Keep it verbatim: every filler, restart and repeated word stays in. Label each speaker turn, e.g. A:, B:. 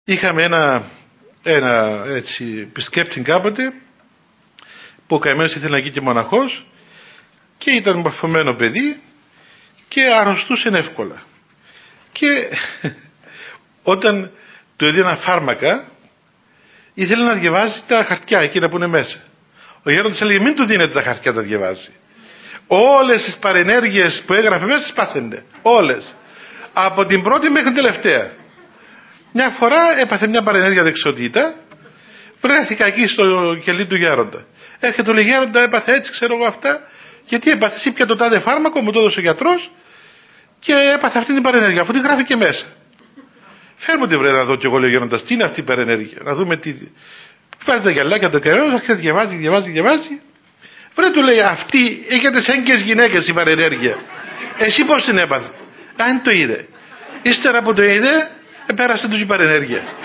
A: Είχαμε ένα, ένα έτσι, επισκέπτη κάποτε που ο καημένος ήθελε να γίνει και μοναχός και ήταν μορφωμένο παιδί και αρρωστούσε εύκολα. Και όταν του έδιναν φάρμακα ήθελε να διαβάζει τα χαρτιά εκείνα που είναι μέσα. Ο γέροντας έλεγε μην του δίνετε τα χαρτιά τα διαβάζει. Όλες τις παρενέργειες που έγραφε μέσα τις πάθαινε. Όλες. Από την πρώτη μέχρι την τελευταία. Μια φορά έπαθε μια παρενέργεια δεξιότητα. Βρέθηκα εκεί στο κελί του γέροντα. Έρχεται του λέει γέροντα έπαθε έτσι ξέρω εγώ αυτά. Γιατί έπαθε εσύ πια το τάδε φάρμακο μου το έδωσε ο γιατρός και έπαθε αυτή την παρενέργεια αφού την γράφει και μέσα. Φέρνω τη βρε να δω κι εγώ λέει ο γέροντας τι είναι αυτή η παρενέργεια. Να δούμε τι... Βάζει τα γυαλάκια το καιρό, αρχίζει διαβάζει, διαβάζει, διαβάζει. Βρε του λέει αυτή έχετε σε έγκυες γυναίκες η παρενέργεια. Εσύ πώς την έπαθε. Αν το είδε. Ύστερα που το είδε πέρασε του η παρενέργεια.